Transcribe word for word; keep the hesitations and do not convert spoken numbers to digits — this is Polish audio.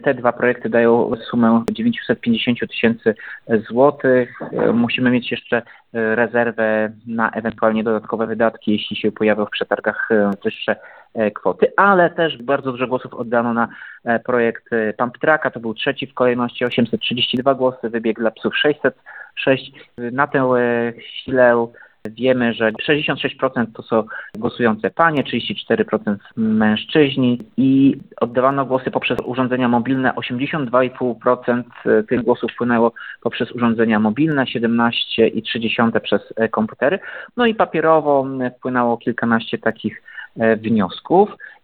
Te dwa projekty dają sumę dziewięćset pięćdziesiąt tysięcy złotych. Musimy mieć jeszcze rezerwę na ewentualnie dodatkowe wydatki, jeśli się pojawią w przetargach wyższe kwoty, ale też bardzo dużo głosów oddano na projekt Pump Trucka. To był trzeci w kolejności, osiemset trzydzieści dwa głosy, wybieg dla psów sześćset sześć. Na tę chwilę wiemy, że sześćdziesiąt sześć procent to są głosujące panie, trzydzieści cztery procent mężczyźni i oddawano głosy poprzez urządzenia mobilne. osiemdziesiąt dwa i pół procent tych głosów wpłynęło poprzez urządzenia mobilne, siedemnaście i trzy dziesiąte przez komputery. No i papierowo wpłynęło kilkanaście takich wniosków.